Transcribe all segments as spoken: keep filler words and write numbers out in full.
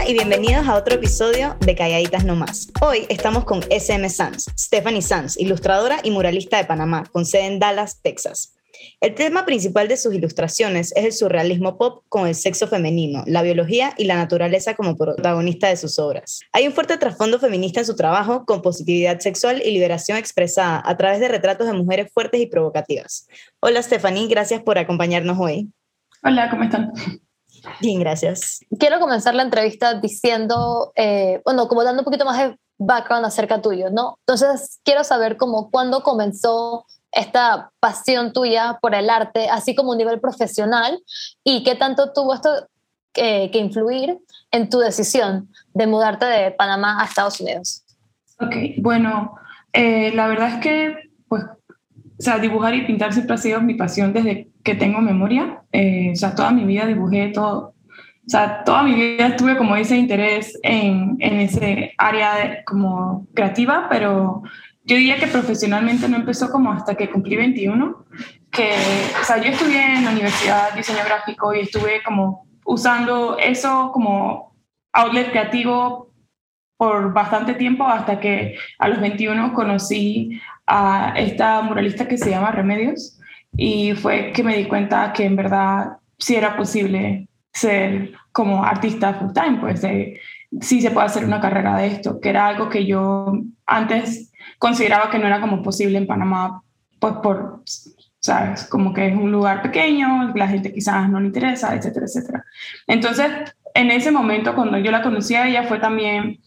y bienvenidos a otro episodio de Calladitas No Más. Hoy estamos con S M Sanz, Stephanie Sanz, ilustradora y muralista de Panamá, con sede en Dallas, Texas. El tema principal de sus ilustraciones es el surrealismo pop con el sexo femenino, la biología y la naturaleza como protagonista de sus obras. Hay un fuerte trasfondo feminista en su trabajo, con positividad sexual y liberación expresada a través de retratos de mujeres fuertes y provocativas. Hola Stephanie, gracias por acompañarnos hoy. Hola, ¿cómo están? Bien, gracias. Quiero comenzar la entrevista diciendo, eh, bueno, como dando un poquito más de background acerca tuyo, ¿no? Entonces, quiero saber cómo, cuándo comenzó esta pasión tuya por el arte, así como a nivel profesional, y qué tanto tuvo esto eh, que influir en tu decisión de mudarte de Panamá a Estados Unidos. Ok, bueno, eh, la verdad es que, pues, o sea, dibujar y pintar siempre ha sido mi pasión desde que tengo memoria. Eh, o sea, toda mi vida dibujé todo. O sea, toda mi vida tuve como ese interés en, en ese área de, como creativa, pero yo diría que profesionalmente no empezó como hasta que cumplí veintiuno. Que, o sea, yo estudié en la universidad diseño gráfico y estuve como usando eso como outlet creativo por bastante tiempo hasta que a los veintiuno conocí a esta muralista que se llama Remedios y fue que me di cuenta que en verdad sí era posible ser como artista full time, pues de, sí se puede hacer una carrera de esto, que era algo que yo antes consideraba que no era como posible en Panamá, pues por, sabes, como que es un lugar pequeño, la gente quizás no le interesa, etcétera, etcétera. Entonces, en ese momento, cuando yo la conocí a ella, fue también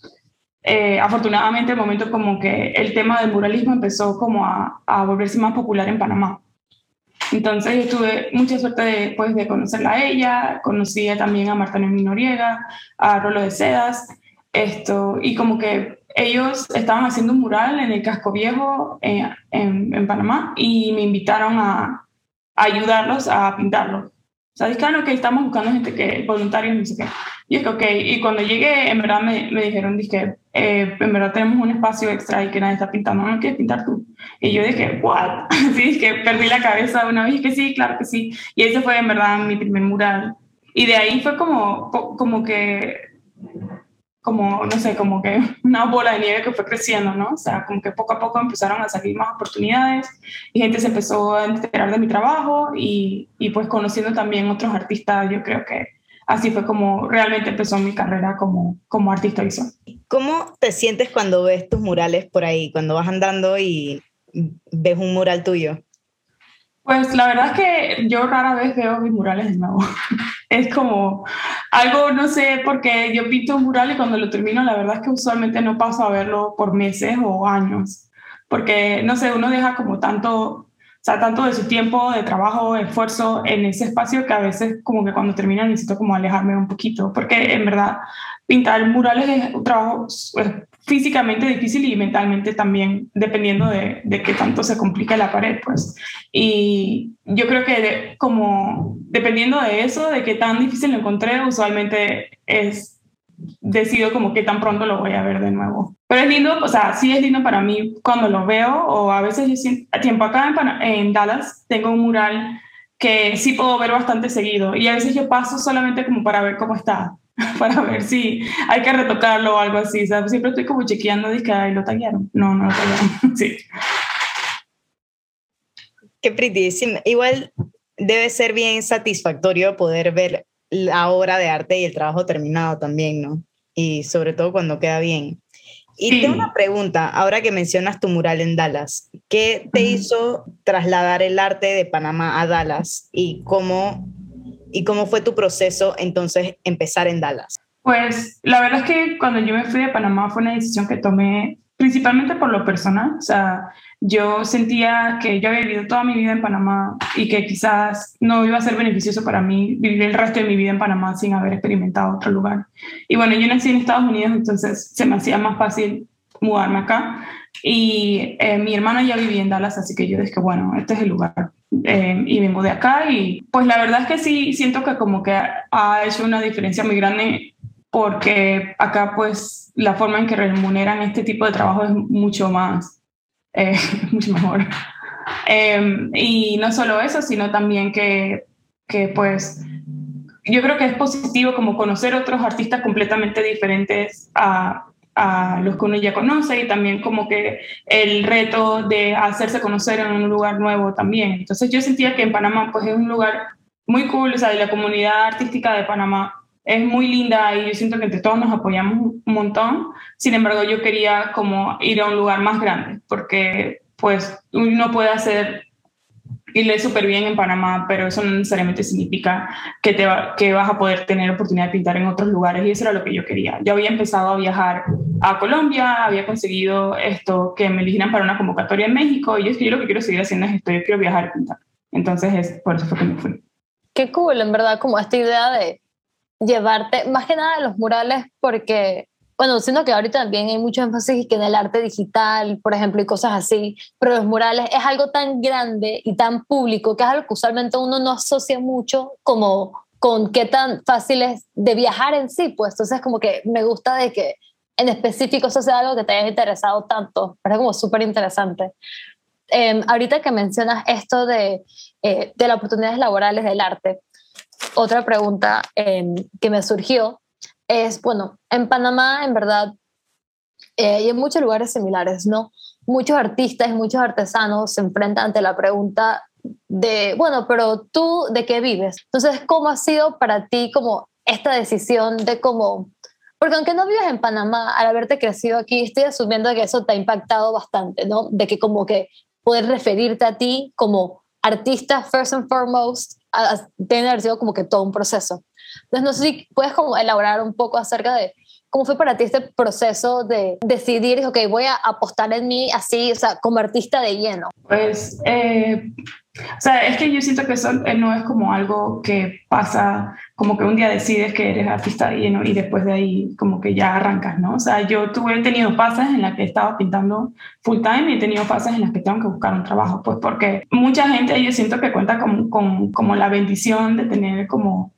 Eh, afortunadamente el momento como que el tema del muralismo empezó como a, a volverse más popular en Panamá. Entonces yo tuve mucha suerte de, pues, de conocerla a ella, conocí también a Marta Noemí Noriega, a Rolo de Sedas, esto, y como que ellos estaban haciendo un mural en el Casco Viejo en, en, en Panamá y me invitaron a, a ayudarlos a pintarlo. O sea, dije, ah, no, que estamos buscando gente que voluntarios, no sé qué. Y es que, ok, y cuando llegué, en verdad me, me dijeron, dije, eh, en verdad tenemos un espacio extra y que nadie está pintando, ¿no quieres pintar tú? Y yo dije, ¿what? Sí, dije, perdí la cabeza una vez, y que sí, claro que sí. Y ese fue en verdad mi primer mural. Y de ahí fue como, como que, como, no sé, como que una bola de nieve que fue creciendo, ¿no? O sea, como que poco a poco empezaron a salir más oportunidades y gente se empezó a enterar de mi trabajo y, y pues conociendo también otros artistas, yo creo que así fue como realmente empezó mi carrera como, como artista visual. ¿Cómo te sientes cuando ves tus murales por ahí, cuando vas andando y ves un mural tuyo? Pues la verdad es que yo rara vez veo mis murales de nuevo. Es como algo, no sé, porque yo pinto un mural y cuando lo termino, la verdad es que usualmente no paso a verlo por meses o años. Porque, no sé, uno deja como tanto, o sea, tanto de su tiempo, de trabajo, de esfuerzo en ese espacio que a veces como que cuando termina necesito como alejarme un poquito. Porque en verdad pintar murales es un trabajo pues, físicamente difícil y mentalmente también, dependiendo de, de qué tanto se complica la pared, pues. Y yo creo que de, como dependiendo de eso, de qué tan difícil lo encontré, usualmente es decido como qué tan pronto lo voy a ver de nuevo. Pero es lindo, o sea, sí es lindo para mí cuando lo veo, o a veces yo siento, a tiempo acá en, Pan- en Dallas tengo un mural que sí puedo ver bastante seguido y a veces yo paso solamente como para ver cómo está, para ver si hay que retocarlo o algo así, o sea, siempre estoy como chequeando, dizque, ay, lo tallaron, no, no lo tallaron, sí. Qué pretty. Sí, igual debe ser bien satisfactorio poder ver la obra de arte y el trabajo terminado también, ¿no? Y sobre todo cuando queda bien. Y Sí. tengo una pregunta, ahora que mencionas tu mural en Dallas, ¿qué te uh-huh. hizo trasladar el arte de Panamá a Dallas y cómo, y cómo fue tu proceso entonces empezar en Dallas? Pues la verdad es que cuando yo me fui de Panamá fue una decisión que tomé principalmente por lo personal, o sea, yo sentía que yo había vivido toda mi vida en Panamá y que quizás no iba a ser beneficioso para mí vivir el resto de mi vida en Panamá sin haber experimentado otro lugar. Y bueno, yo nací en Estados Unidos, entonces se me hacía más fácil mudarme acá y eh, mi hermana ya vivía en Dallas, así que yo dije, bueno, este es el lugar. Eh, y me mudé acá y pues la verdad es que sí siento que como que ha hecho una diferencia muy grande porque acá pues la forma en que remuneran este tipo de trabajo es mucho más, eh, mucho mejor. Eh, y no solo eso, sino también que, que pues yo creo que es positivo como conocer otros artistas completamente diferentes a, a los que uno ya conoce, y también como que el reto de hacerse conocer en un lugar nuevo también. Entonces yo sentía que en Panamá pues es un lugar muy cool, o sea, y la comunidad artística de Panamá es muy linda y yo siento que entre todos nos apoyamos un montón. Sin embargo, yo quería como ir a un lugar más grande, porque pues uno puede hacer y lee súper bien en Panamá, pero eso no necesariamente significa que, te va, que vas a poder tener oportunidad de pintar en otros lugares, y eso era lo que yo quería. Yo había empezado a viajar a Colombia, había conseguido esto, que me eligieran para una convocatoria en México, y yo, yo lo que quiero seguir haciendo es esto, yo quiero viajar y pintar. Entonces, es, por eso fue que me fui. Qué cool, en verdad, como esta idea de llevarte, más que nada los murales, porque bueno, siento que ahorita también hay mucho énfasis que en el arte digital, por ejemplo, y cosas así, pero los murales es algo tan grande y tan público que es algo que usualmente uno no asocia mucho como con qué tan fácil es de viajar en sí, pues entonces como que me gusta de que en específico eso sea algo que te haya interesado tanto, parece como súper interesante. Eh, ahorita que mencionas esto de, eh, de las oportunidades laborales del arte, otra pregunta eh, que me surgió es, bueno, en Panamá, en verdad, eh, y en muchos lugares similares, ¿no? Muchos artistas y muchos artesanos se enfrentan ante la pregunta de, bueno, pero tú, ¿de qué vives? Entonces, ¿cómo ha sido para ti como esta decisión de cómo... Porque aunque no vives en Panamá, al haberte crecido aquí, estoy asumiendo que eso te ha impactado bastante, ¿no? De que como que poder referirte a ti como artista, first and foremost, a, a tener sido como que todo un proceso. Entonces, no sé si puedes como elaborar un poco acerca de cómo fue para ti este proceso de decidir, ok, voy a apostar en mí así, o sea, como artista de lleno. Pues, eh, o sea, es que yo siento que eso no es como algo que pasa, como que un día decides que eres artista de lleno y después de ahí como que ya arrancas, ¿no? O sea, yo tuve, he tenido fases en las que estaba pintando full time y he tenido fases en las que tengo que buscar un trabajo, pues porque mucha gente yo siento que cuenta con, con como la bendición de tener como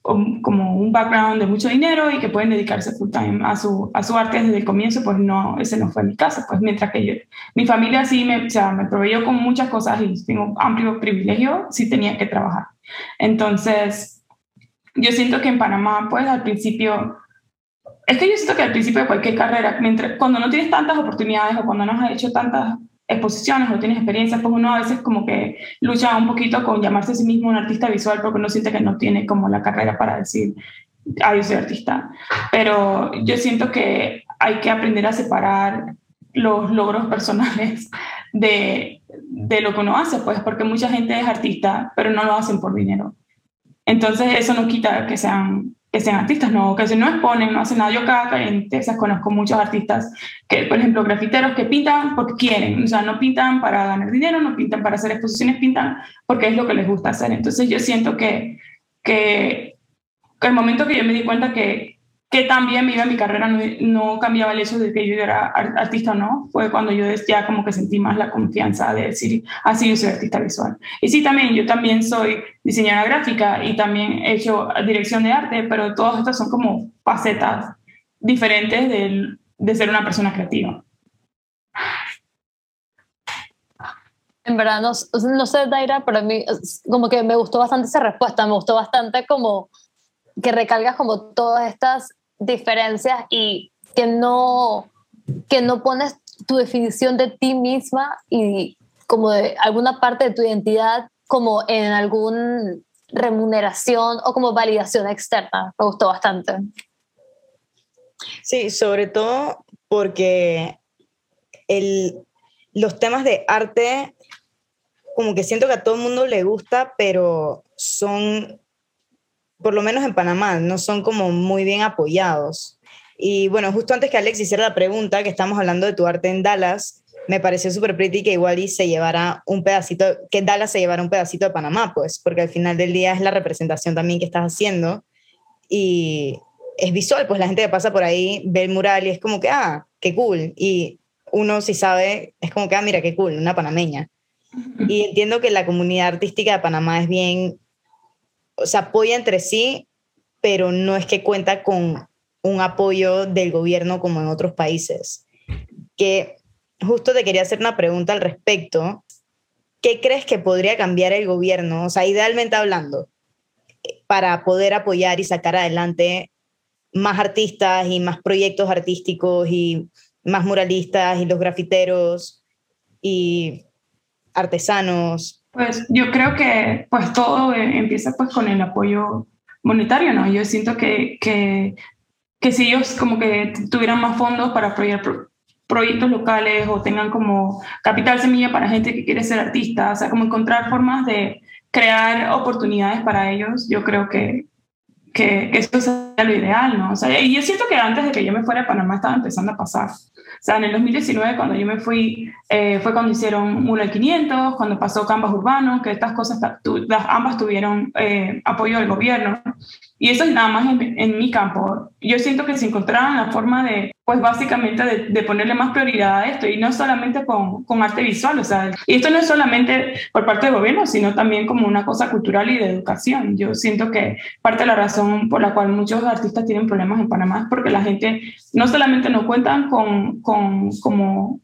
como un background de mucho dinero y que pueden dedicarse full time a su, a su arte desde el comienzo. Pues no, ese no fue mi caso, pues mientras que yo, mi familia sí me, o sea, me proveyó con muchas cosas y tengo amplio privilegio, sí tenía que trabajar. Entonces, yo siento que en Panamá, pues al principio, es que yo siento que al principio de cualquier carrera, mientras, cuando no tienes tantas oportunidades o cuando no has hecho tantas exposiciones o tienes experiencias, pues uno a veces como que lucha un poquito con llamarse a sí mismo un artista visual porque uno siente que no tiene como la carrera para decir, ah, yo soy artista. Pero yo siento que hay que aprender a separar los logros personales de, de lo que uno hace, pues porque mucha gente es artista, pero no lo hacen por dinero. Entonces eso no quita que sean que sean artistas, no, que se no exponen, no hacen nada. Yo acá en Texas conozco muchos artistas que, por ejemplo, grafiteros que pintan porque quieren, o sea, no pintan para ganar dinero, no pintan para hacer exposiciones, pintan porque es lo que les gusta hacer. Entonces yo siento que, que, que el momento que yo me di cuenta que, que también me iba mi carrera no, no cambiaba el hecho de que yo era artista o no, fue cuando yo ya como que sentí más la confianza de decir, ah, sí, yo soy artista visual. Y sí, también, yo también soy diseñadora gráfica y también he hecho dirección de arte, pero todas estas son como facetas diferentes de, de ser una persona creativa. En verdad, no, no sé, Daira, pero a mí como que me gustó bastante esa respuesta, me gustó bastante como que recalgas como todas estas diferencias y que no, que no pones tu definición de ti misma y como de alguna parte de tu identidad como en alguna remuneración o como validación externa. Me gustó bastante. Sí, sobre todo porque el, los temas de arte como que siento que a todo el mundo le gusta, pero son, por lo menos en Panamá, no son como muy bien apoyados. Y bueno, justo antes que Alex hiciera la pregunta, que estamos hablando de tu arte en Dallas, me pareció súper pretty que igual y se llevara un pedacito, que Dallas se llevara un pedacito de Panamá, pues, porque al final del día es la representación también que estás haciendo y es visual, pues la gente que pasa por ahí ve el mural y es como que, ah, qué cool. Y uno si sabe, es como que, ah, mira, qué cool, una panameña. Y entiendo que la comunidad artística de Panamá es bien, o sea, apoya entre sí, pero no es que cuenta con un apoyo del gobierno como en otros países. Que justo te quería hacer una pregunta al respecto. ¿Qué crees que podría cambiar el gobierno? O sea, idealmente hablando, para poder apoyar y sacar adelante más artistas y más proyectos artísticos y más muralistas y los grafiteros y artesanos? Pues yo creo que pues todo eh, empieza pues con el apoyo monetario, ¿no? Yo siento que, que, que si ellos como que tuvieran más fondos para apoyar pro- proyectos locales o tengan como capital semilla para gente que quiere ser artista, o sea, como encontrar formas de crear oportunidades para ellos, yo creo que, que, que eso sería lo ideal, ¿no? O sea, y yo siento que antes de que yo me fuera a Panamá estaba empezando a pasar. O sea, en el dos mil diecinueve, cuando yo me fui, eh, fue cuando hicieron Mural quinientos, cuando pasó Canvas Urbano, que estas cosas, tu, las, ambas tuvieron eh, apoyo del gobierno. Y eso es nada más en, en mi campo. Yo siento que se encontraron la forma de, pues básicamente, de, de ponerle más prioridad a esto, y no solamente con, con arte visual, o sea, y esto no es solamente por parte del gobierno, sino también como una cosa cultural y de educación. Yo siento que parte de la razón por la cual muchos artistas tienen problemas en Panamá es porque la gente no solamente no cuentan con, con como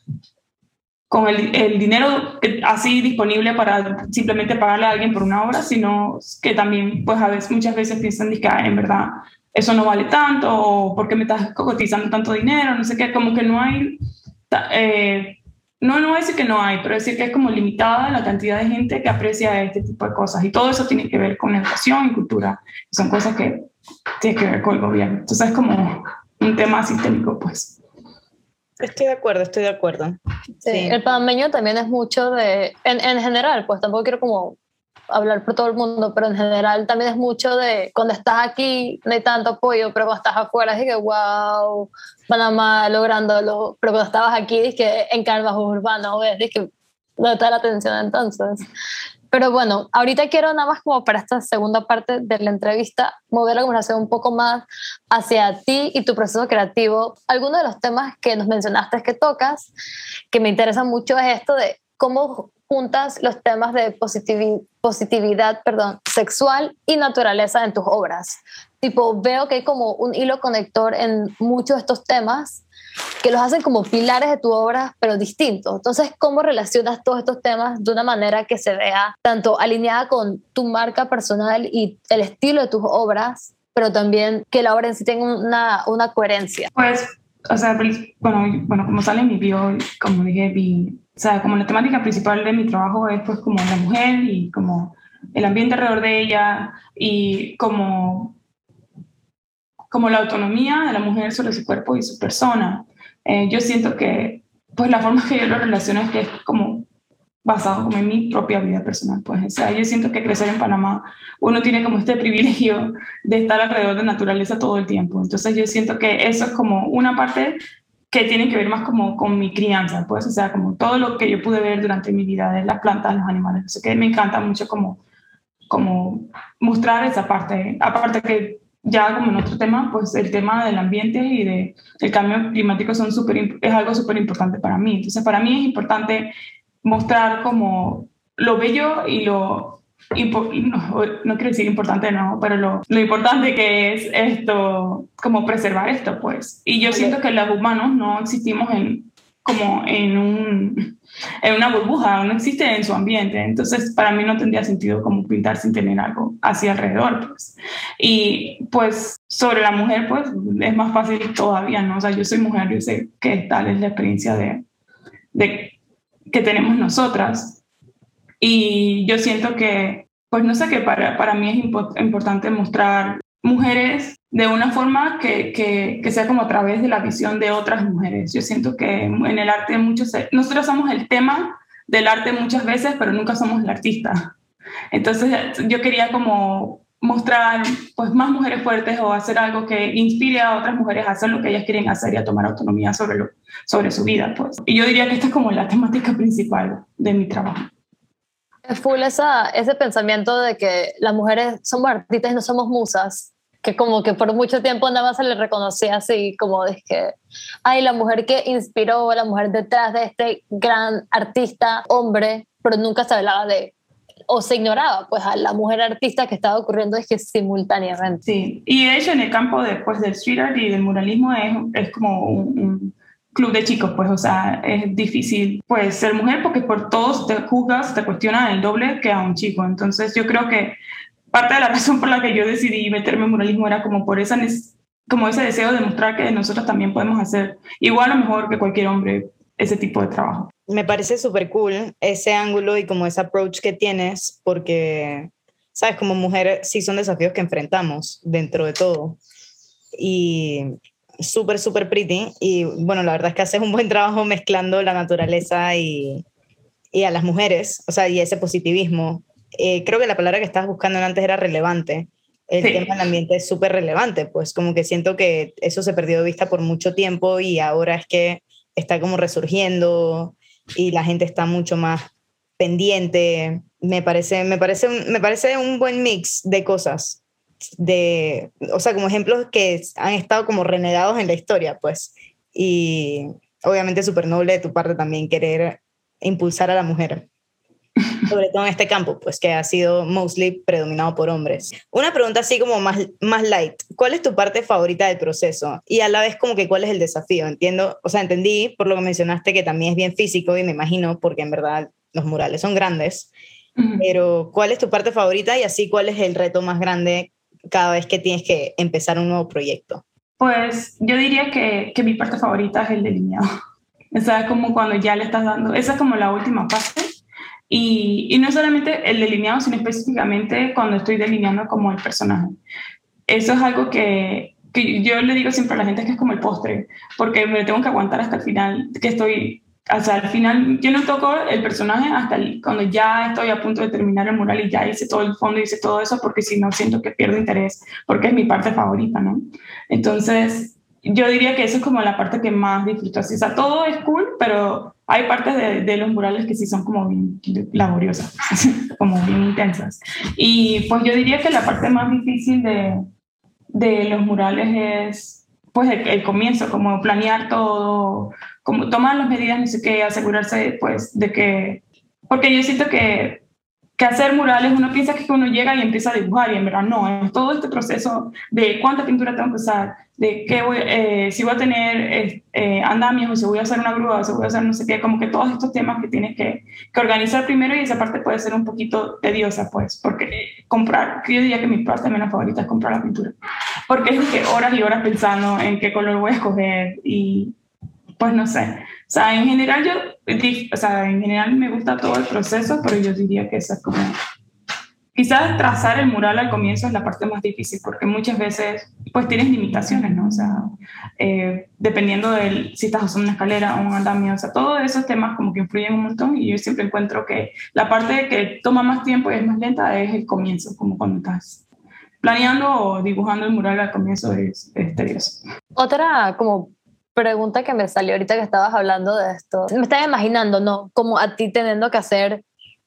con el, el dinero así disponible para simplemente pagarle a alguien por una obra, sino que también, pues a veces, muchas veces piensan que ah, en verdad eso no vale tanto, o por qué me estás cotizando tanto dinero, no sé qué, como que no hay, eh, no, no voy a decir que no hay, pero decir que es como limitada la cantidad de gente que aprecia este tipo de cosas, y todo eso tiene que ver con educación y cultura, son cosas que tienen que ver con el gobierno, entonces es como un tema sistémico, pues. Estoy de acuerdo, estoy de acuerdo. Sí, Sí. el panameño también es mucho de, en, en general, pues tampoco quiero como hablar por todo el mundo, pero en general también es mucho de, cuando estás aquí no hay tanto apoyo, pero cuando estás afuera es que wow, Panamá lográndolo, pero cuando estabas aquí es que en Canvas Urbano, ves, es que no está la atención entonces. Pero bueno, ahorita quiero nada más como para esta segunda parte de la entrevista mover la conversación un poco más hacia ti y tu proceso creativo. Algunos de los temas que nos mencionaste que tocas, que me interesa mucho, es esto de cómo juntas los temas de positivi- positividad perdón, sexual y naturaleza en tus obras. Tipo, veo que hay como un hilo conector en muchos de estos temas que los hacen como pilares de tu obra, pero distintos. Entonces, ¿cómo relacionas todos estos temas de una manera que se vea tanto alineada con tu marca personal y el estilo de tus obras, pero también que la obra en sí tenga una, una coherencia? Pues, o sea, bueno, bueno, como sale en mi bio, como dije, mi, o sea, como la temática principal de mi trabajo es pues como la mujer y como el ambiente alrededor de ella y como, como la autonomía de la mujer sobre su cuerpo y su persona. Eh, yo siento que pues la forma que yo lo relaciono es que es como basado como en mi propia vida personal. Pues, o sea, yo siento que crecer en Panamá, uno tiene como este privilegio de estar alrededor de naturaleza todo el tiempo. Entonces yo siento que eso es como una parte que tiene que ver más como con mi crianza, pues, o sea, como todo lo que yo pude ver durante mi vida, de las plantas, los animales. O sea, que me encanta mucho como, como mostrar esa parte. Aparte que ya como en otro tema, pues el tema del ambiente y de, del cambio climático son super, es algo súper importante para mí. Entonces, para mí es importante mostrar como lo bello y lo, no, no quiero decir importante, no, pero lo, lo importante que es esto, como preservar esto, pues. Y yo siento que los humanos no existimos en, como en, un, en una burbuja, no existe en su ambiente. Entonces, para mí no tendría sentido como pintar sin tener algo así alrededor, pues. Y, pues, sobre la mujer, pues, es más fácil todavía, ¿no? O sea, yo soy mujer, yo sé que tal es la experiencia de, de que tenemos nosotras. Y yo siento que, pues no sé, que para, para mí es impo- importante mostrar mujeres de una forma que, que, que sea como a través de la visión de otras mujeres. Yo siento que en el arte muchos, nosotros somos el tema del arte muchas veces, pero nunca somos el artista. Entonces yo quería como mostrar pues más mujeres fuertes o hacer algo que inspire a otras mujeres a hacer lo que ellas quieren hacer y a tomar autonomía sobre, lo, sobre su vida, pues. Y yo diría que esta es como la temática principal de mi trabajo. Es full esa, ese pensamiento de que las mujeres somos artistas y no somos musas, que como que por mucho tiempo nada más se le reconocía así, como de que, ay, la mujer que inspiró, la mujer detrás de este gran artista, hombre, pero nunca se hablaba de, o se ignoraba, pues, a la mujer artista que estaba ocurriendo es que simultáneamente. Sí, y de hecho en el campo de, pues, del street art y del muralismo es, es como un, un club de chicos, pues, o sea, es difícil, pues, ser mujer porque por todos te juzgas, te cuestionan el doble que a un chico. Entonces yo creo que parte de la razón por la que yo decidí meterme en muralismo era como por esa como ese deseo de mostrar que nosotros también podemos hacer igual o mejor que cualquier hombre ese tipo de trabajo. Me parece súper cool ese ángulo y como ese approach que tienes, porque, sabes, como mujer sí son desafíos que enfrentamos dentro de todo. Y súper, súper pretty. Y bueno, la verdad es que haces un buen trabajo mezclando la naturaleza y, y a las mujeres, o sea, y ese positivismo. Eh, creo que la palabra que estabas buscando antes era relevante. El sí. tema del ambiente es súper relevante, pues como que siento que eso se perdió de vista por mucho tiempo y ahora es que está como resurgiendo y la gente está mucho más pendiente. Me parece, me parece, un, me parece un buen mix de cosas, de, o sea, como ejemplos que han estado como renegados en la historia, pues, y obviamente súper noble de tu parte también querer impulsar a la mujer, sobre todo en este campo, pues que ha sido mostly predominado por hombres. Una pregunta así como más, más light, ¿cuál es tu parte favorita del proceso? Y a la vez como que cuál es el desafío, entiendo, o sea, entendí por lo que mencionaste que también es bien físico y me imagino, porque en verdad los murales son grandes, uh-huh. pero ¿cuál es tu parte favorita y así cuál es el reto más grande cada vez que tienes que empezar un nuevo proyecto? Pues yo diría que, que mi parte favorita es el delineado. O sea, como cuando ya le estás dando, esa es como la última parte. Y, y no solamente el delineado, sino específicamente cuando estoy delineando como el personaje. Eso es algo que, que yo le digo siempre a la gente que es como el postre, porque me tengo que aguantar hasta el final, que estoy, o sea, al final yo no toco el personaje hasta el, cuando ya estoy a punto de terminar el mural y ya hice todo el fondo, hice todo eso, porque si no siento que pierdo interés, porque es mi parte favorita, ¿no? Entonces, yo diría que eso es como la parte que más disfruto. Así, o sea, todo es cool, pero hay partes de, de los murales que sí son como bien laboriosas, como bien intensas. Y pues yo diría que la parte más difícil de, de los murales es pues el, el comienzo, como planear todo, como tomar las medidas, no sé qué, asegurarse pues de que... Porque yo siento que que hacer murales, uno piensa que uno llega y empieza a dibujar y en verdad no, es todo este proceso de cuánta pintura tengo que usar, de qué voy, eh, si voy a tener eh, andamios o si voy a hacer una grúa o si voy a hacer no sé qué, como que todos estos temas que tienes que, que organizar primero y esa parte puede ser un poquito tediosa pues, porque comprar, yo diría que mi parte menos favorita es comprar la pintura, porque es que horas y horas pensando en qué color voy a escoger y pues no sé. O sea, en general yo, o sea, en general me gusta todo el proceso, pero yo diría que esa es como, quizás trazar el mural al comienzo es la parte más difícil, porque muchas veces, pues tienes limitaciones, ¿no? O sea, eh, dependiendo de si estás usando una escalera o un andamio, o sea, todos esos temas como que influyen un montón y yo siempre encuentro que la parte que toma más tiempo y es más lenta es el comienzo, como cuando estás planeando o dibujando el mural al comienzo es, es tedioso. Otra como pregunta que me salió ahorita que estabas hablando de esto, me estaba imaginando, ¿no? Como a ti teniendo que hacer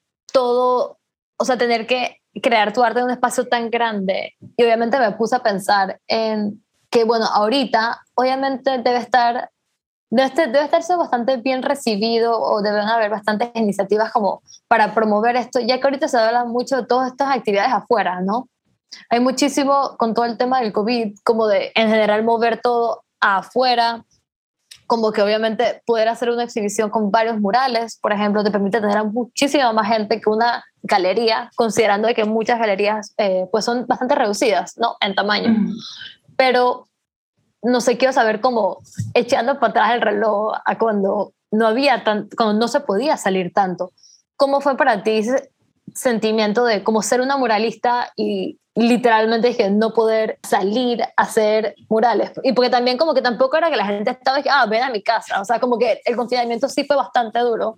todo, o sea, tener que crear tu arte en un espacio tan grande. Y obviamente me puse a pensar en que, bueno, ahorita obviamente debe estar, debe estar, debe estarse bastante bien recibido o deben haber bastantes iniciativas como para promover esto, ya que ahorita se habla mucho de todas estas actividades afuera, ¿no? Hay muchísimo con todo el tema del COVID, como de en general mover todo afuera, como que obviamente poder hacer una exhibición con varios murales, por ejemplo, te permite tener a muchísima más gente que una galería, considerando que muchas galerías eh, pues son bastante reducidas, ¿no? En tamaño. Mm. Pero, no sé, quiero saber cómo, echando para atrás el reloj a cuando no había tan, cuando no se podía salir tanto, ¿cómo fue para ti ese sentimiento de como ser una muralista y literalmente dije no poder salir a hacer murales? Y porque también como que tampoco era que la gente estaba y que, ah, ven a mi casa, o sea, como que el confinamiento sí fue bastante duro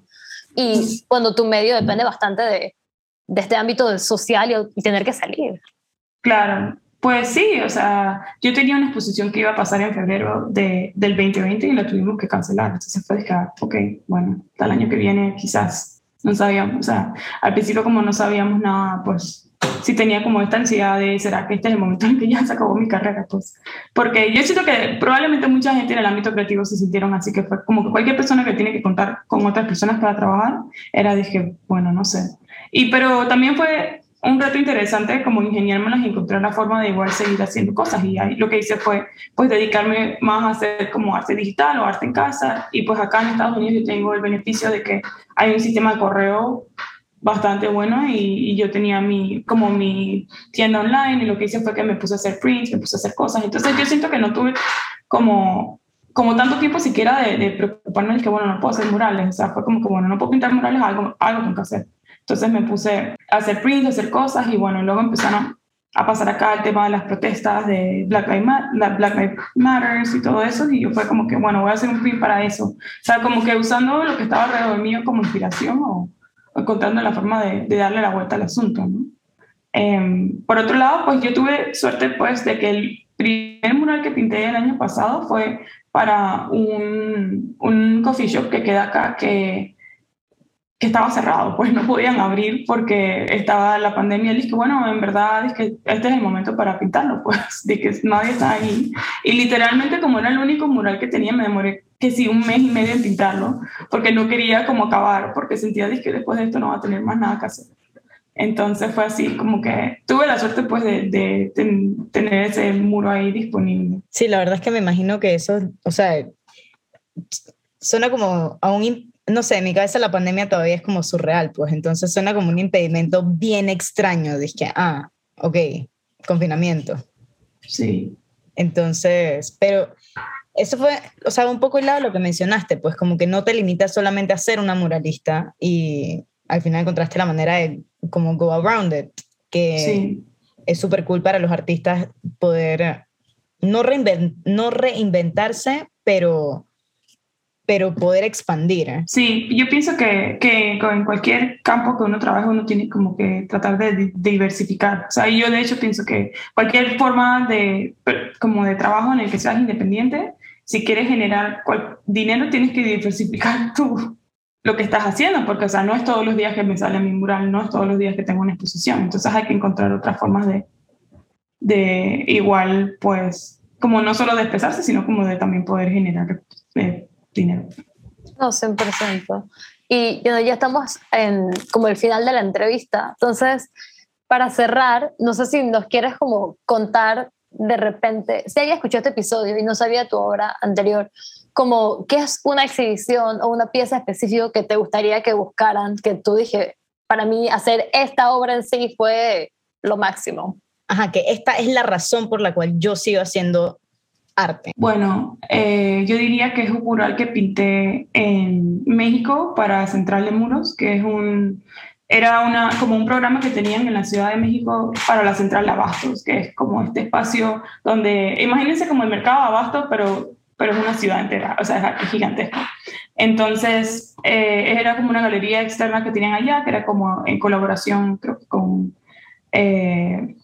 y cuando tu medio depende bastante de, de este ámbito social y, y tener que salir. Claro, pues sí, o sea, yo tenía una exposición que iba a pasar en febrero de, del veinte veinte y la tuvimos que cancelar, entonces fue de que, ok, bueno, hasta el año que viene quizás. No sabíamos, o sea, al principio como no sabíamos nada, pues sí tenía como esta ansiedad de, ¿será que este es el momento en que ya se acabó mi carrera? Pues, porque yo siento que probablemente mucha gente en el ámbito creativo se sintieron así, que fue como que cualquier persona que tiene que contar con otras personas para trabajar, era, dije, bueno, no sé. Y pero también fue un reto interesante como ingeniármelas y encontrar la forma de igual seguir haciendo cosas. Y ahí lo que hice fue pues dedicarme más a hacer como arte digital o arte en casa. Y pues acá en Estados Unidos yo tengo el beneficio de que hay un sistema de correo bastante bueno y, y yo tenía mi, como mi tienda online y lo que hice fue que me puse a hacer prints, me puse a hacer cosas. Entonces yo siento que no tuve como, como tanto tiempo siquiera de, de preocuparme de que, bueno, no puedo hacer murales. O sea, fue como que, bueno, no puedo pintar murales, algo, algo tengo que hacer. Entonces me puse a hacer prints, a hacer cosas y bueno, luego empezaron a pasar acá el tema de las protestas de Black Lives Matter, Black Lives Matters y todo eso, y yo fue como que, bueno, voy a hacer un print para eso. O sea, como que usando lo que estaba alrededor mío como inspiración o, o encontrando la forma de, de darle la vuelta al asunto, ¿no? Eh, por otro lado, pues yo tuve suerte pues de que el primer mural que pinté el año pasado fue para un, un coffee shop que queda acá, que que estaba cerrado, pues no podían abrir porque estaba la pandemia. Y dije, bueno, en verdad es que este es el momento para pintarlo, pues, de que nadie está ahí. Y literalmente, como era el único mural que tenía, me demoré que sí un mes y medio en pintarlo, porque no quería como acabar, porque sentía que después de esto no va a tener más nada que hacer. Entonces fue así, como que tuve la suerte pues de, de, de tener ese muro ahí disponible. Sí, la verdad es que me imagino que eso, o sea, suena como a un... No sé, en mi cabeza la pandemia todavía es como surreal, pues entonces suena como un impedimento bien extraño. Dije, ah, ok, confinamiento. Sí. Entonces, pero eso fue, o sea, un poco el lado de lo que mencionaste, pues como que no te limitas solamente a ser una muralista y al final encontraste la manera de como go around it, que sí. es súper cool para los artistas poder no, reinvent, no reinventarse, pero... pero poder expandir. ¿eh? Sí, yo pienso que, que en cualquier campo que uno trabaje uno tiene como que tratar de diversificar. O sea, yo de hecho pienso que cualquier forma de, como de trabajo en el que seas independiente, si quieres generar cual, dinero tienes que diversificar tú lo que estás haciendo, porque o sea, no es todos los días que me sale mi mural, no es todos los días que tengo una exposición. Entonces hay que encontrar otras formas de, de igual, pues, como no solo de expresarse, sino como de también poder generar eh, dinero. No, cien por ciento. Y you know, ya estamos en como el final de la entrevista. Entonces, para cerrar, no sé si nos quieres como contar de repente, si alguien escuchó este episodio y no sabía tu obra anterior, como qué es una exhibición o una pieza específica que te gustaría que buscaran, que tú dije, para mí hacer esta obra en sí fue lo máximo. Ajá, que esta es la razón por la cual yo sigo haciendo arte. Bueno, eh, yo diría que es un mural que pinté en México para Central de Muros, que es un, era una, como un programa que tenían en la Ciudad de México para la Central de Abastos, que es como este espacio donde, imagínense como el mercado de Abastos, pero, pero es una ciudad entera, o sea, es gigantesco. Entonces, eh, era como una galería externa que tenían allá, que era como en colaboración, creo que con... Eh,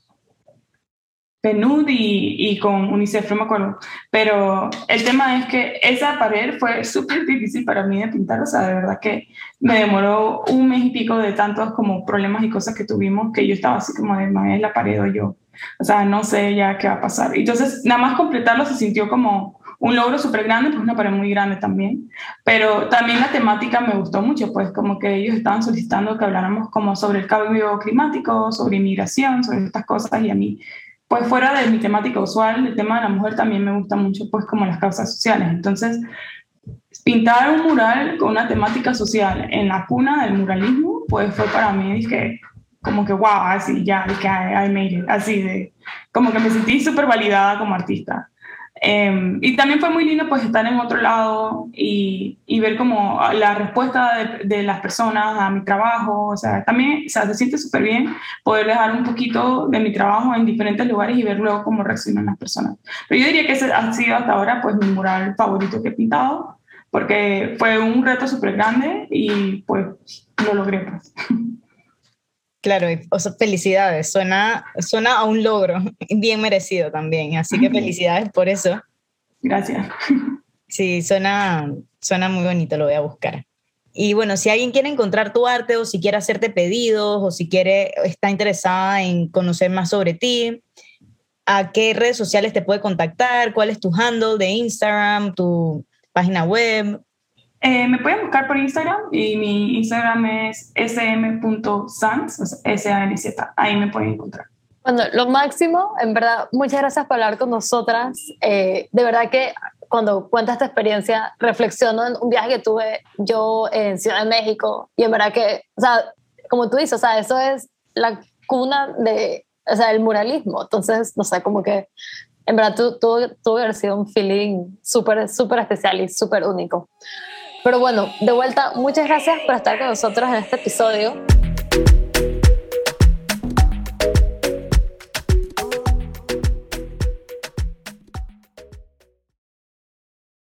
P N U D y, y con UNICEF, no me acuerdo. Pero el tema es que esa pared fue súper difícil para mí de pintar, o sea, de verdad que me demoró un mes y pico de tantos como problemas y cosas que tuvimos que yo estaba así como de, ¿no es la pared o yo? O sea, no sé ya qué va a pasar. Entonces, nada más completarlo se sintió como un logro súper grande, pues una pared muy grande también. Pero también la temática me gustó mucho, pues como que ellos estaban solicitando que habláramos como sobre el cambio climático, sobre inmigración, sobre estas cosas y a mí... Pues fuera de mi temática usual, el tema de la mujer también me gusta mucho, pues como las causas sociales. Entonces, pintar un mural con una temática social en la cuna del muralismo, pues fue para mí, dije, como que wow, así ya, dije, I, I made it, así de, como que me sentí súper validada como artista. Eh, y también fue muy lindo pues estar en otro lado y, y ver como la respuesta de, de las personas a mi trabajo, o sea, también o sea, se siente súper bien poder dejar un poquito de mi trabajo en diferentes lugares y ver luego cómo reaccionan las personas. Pero yo diría que ese ha sido hasta ahora pues mi mural favorito que he pintado, porque fue un reto súper grande y pues lo logré pues. Claro, o sea, felicidades, suena, suena a un logro bien merecido también, así que felicidades por eso. Gracias. Sí, suena, suena muy bonito, lo voy a buscar. Y bueno, si alguien quiere encontrar tu arte o si quiere hacerte pedidos o si quiere, está interesada en conocer más sobre ti, ¿a qué redes sociales te puede contactar? ¿Cuál es tu handle de Instagram, tu página web? Eh, me pueden buscar por Instagram y mi Instagram es ese eme punto sans, o sea, S A N Z, ahí me pueden encontrar. Bueno, lo máximo, en verdad, muchas gracias por hablar con nosotras. Eh, de verdad que cuando cuentas esta experiencia, reflexiono en un viaje que tuve yo en Ciudad de México y en verdad que, o sea, como tú dices, o sea, eso es la cuna de, o sea, el muralismo. Entonces, no sé, como que en verdad tu- tuvo tuvo que haber sido un feeling súper, súper especial y súper único. Pero bueno, de vuelta, muchas gracias por estar con nosotros en este episodio.